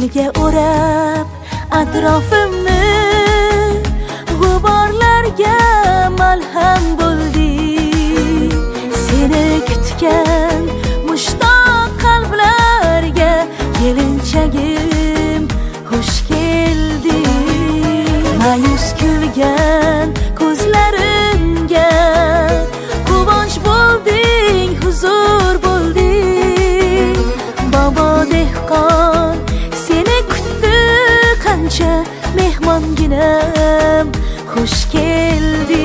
gulga o'rab atrofimni, g'uborlarga malham bo'lding. Seni kutgan mushtoq qalblarga kelinchagim xush kelding. Ma'yus kulgan ko'zlarimga quvonch bo'lding, huzur bo'lding. Bobo dehqon seni kutdi qancha, mehmonginam xush kelding.